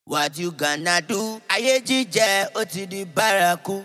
What you gonna do? Ayé jíjẹ ó ti di bárakú.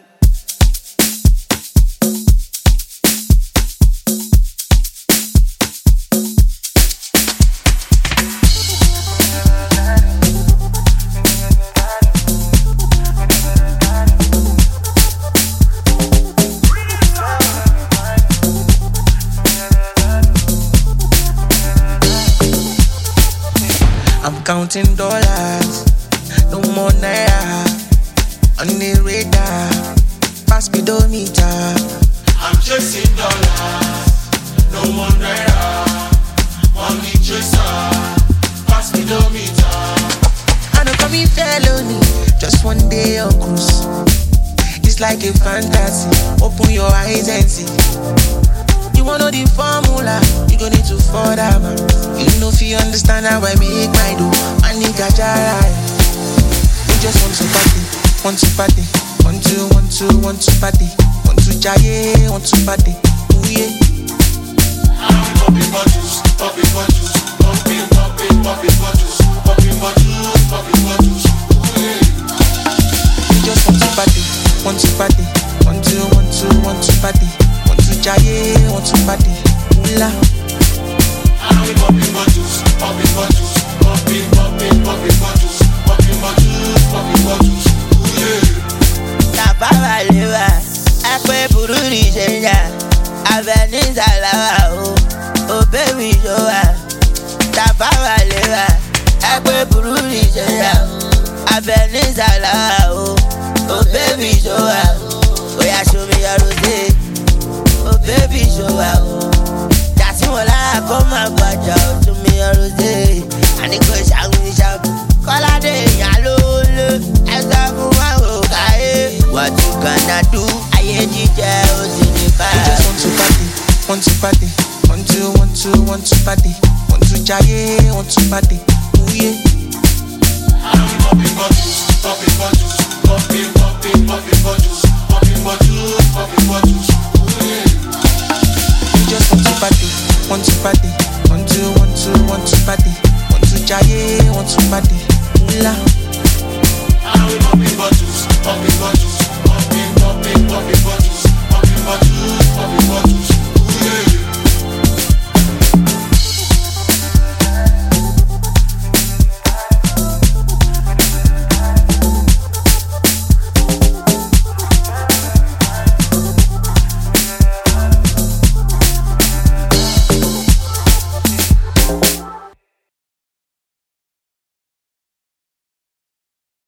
I'm counting dollars, no more naira. On the radar, pass speedometer. I'm chasing dollars, no more naira. On the chaser, pass speedometer. I don't commit felony, just one day on cruise. It's like a fantasy, open your eyes and see. You wanna know the formula, you gon' need to fall that man. You know if you understand how I make my do, my nigga Jara. We just want to party, want to party, want to party, want to jaye, want to party, ooh yeah. I'm popping bottles, popping bottles, popping bottles, popping bottles, ooh yeah. We just want to party, want to party, want to party. Jaye, want to party, hula. I'm popping bottles, popping bottles, popping bottles, popping bottles, ooh yeah. Tàbáwá léwà, ẹ̀pẹ́ burú ní ìṣẹ̀yà, abẹ ní ìsàlàwà o, òbẹ́wì ìṣòwà. Tàbáwá léwà, ẹ̀pẹ́ burú ní ìṣẹ̀yà, abẹ ní ìsàlàwà o, òbẹ́wì ìṣòwà. Oya show me your rosé. Oh baby, show out. That's what I come and watch out to me, Rose. And it goes, I'm going to shout. Call a day,